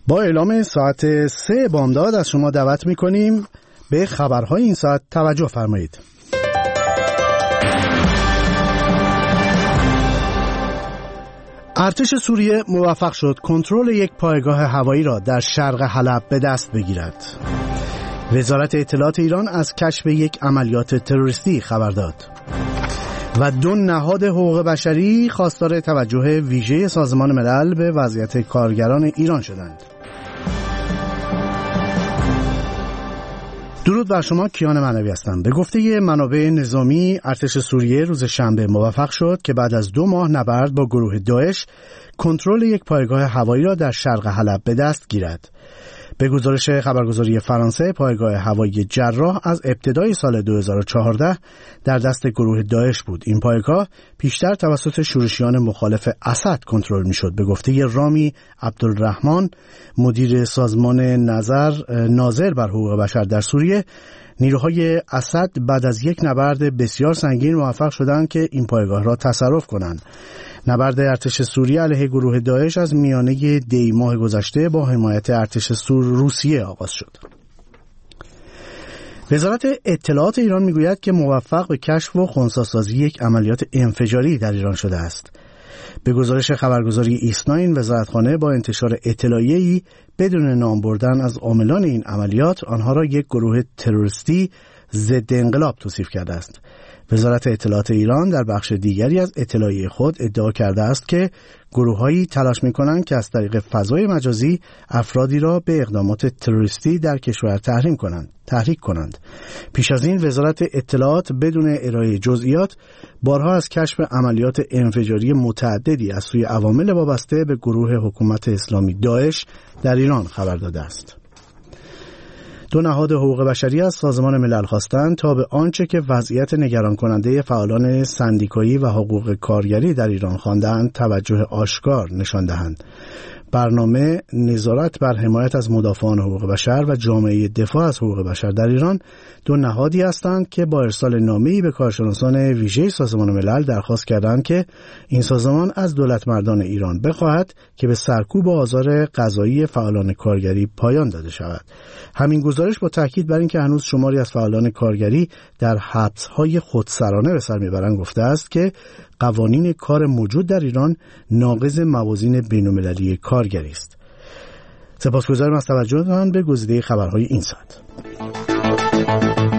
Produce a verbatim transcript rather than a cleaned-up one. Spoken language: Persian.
با اعلام ساعت سه بامداد از شما دعوت می‌کنیم به خبرهای این ساعت توجه فرمایید. ارتش سوریه موفق شد کنترل یک پایگاه هوایی را در شرق حلب به دست بگیرد. وزارت اطلاعات ایران از کشف یک عملیات تروریستی خبر داد. و دو نهاد حقوق بشری خواستار توجه ویژه سازمان ملل به وضعیت کارگران ایران شدند. درود بر شما، کیان معنوی هستم. به گفته منابع نظامی، ارتش سوریه روز شنبه موفق شد که بعد از دو ماه نبرد با گروه داعش کنترل یک پایگاه هوایی را در شرق حلب به دست گیرد. به گزارش خبرگزاری فرانسه، پایگاه هوایی جراح از ابتدای سال دو هزار و چهارده در دست گروه داعش بود. این پایگاه پیشتر توسط شورشیان مخالف اسد کنترل می‌شد. به گفته رامی عبدالرحمن، مدیر سازمان نظر ناظر بر حقوق بشر در سوریه، نیروهای اسد بعد از یک نبرد بسیار سنگین موفق شدند که این پایگاه را تصرف کنند. نبرد ارتش سوریه علیه گروه داعش از میانه دی ماه گذشته با حمایت ارتش سور روسیه آغاز شد. وزارت اطلاعات ایران میگوید که موفق به کشف و خنثی‌سازی یک عملیات انفجاری در ایران شده است. به گزارش خبرگزاری ایسنا، وزارتخانه با انتشار اطلاعیه‌ای بدون نام بردن از عاملان این عملیات، آنها را یک گروه تروریستی ضد انقلاب توصیف کرده است. وزارت اطلاعات ایران در بخش دیگری از اطلاعیه خود ادعا کرده است که گروه‌هایی تلاش می‌کنند که از طریق فضای مجازی افرادی را به اقدامات تروریستی در کشور تحریم کنند، تحریک کنند. پیش از این وزارت اطلاعات بدون ارائه جزئیات بارها از کشف عملیات انفجاری متعددی از سوی عوامل وابسته به گروه حکومت اسلامی داعش در ایران خبر داده است. دو نهاد حقوق بشری از سازمان ملل خواستند تا به آنچه که وضعیت نگران کننده فعالان سندیکایی و حقوق کارگری در ایران خواندند توجه آشکار نشان دهند. برنامه نظارت بر حمایت از مدافعان حقوق بشر و جامعه دفاع از حقوق بشر در ایران دو نهادی هستند که با ارسال نامه‌ای به کارشناسان ویژه سازمان ملل درخواست کردند که این سازمان از دولت مردان ایران بخواهد که به سرکوب و آزار قضایی فعالان کارگری پایان داده شود. همین گزارش با تاکید بر اینکه هنوز شماری از فعالان کارگری در حبس‌های خودسرانه به سر میبرند گفته است که قوانین کار موجود در ایران ناقض موازین بین‌المللی کارگری است. سپاسگزارم از توجهتان به گزیده خبرهای این ساعت.